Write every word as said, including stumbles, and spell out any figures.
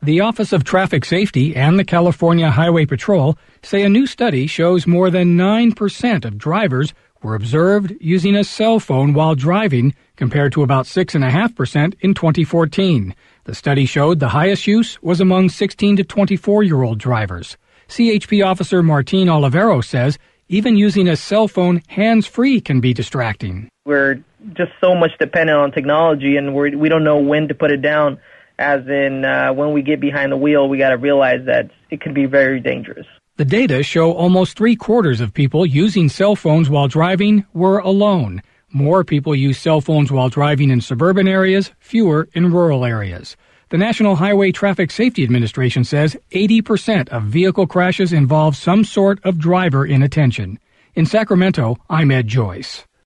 The Office of Traffic Safety and the California Highway Patrol say a new study shows more than nine percent of drivers were observed using a cell phone while driving, compared to about six point five percent in twenty fourteen. The study showed the highest use was among sixteen to twenty-four-year-old drivers. C H P Officer Martin Olivero says even using a cell phone hands-free can be distracting. We're just so much dependent on technology, and we're, we don't know when to put it down. As in, uh, when we get behind the wheel, we got to realize that it can be very dangerous. The data show almost three-quarters of people using cell phones while driving were alone. More people use cell phones while driving in suburban areas, fewer in rural areas. The National Highway Traffic Safety Administration says eighty percent of vehicle crashes involve some sort of driver inattention. In Sacramento, I'm Ed Joyce.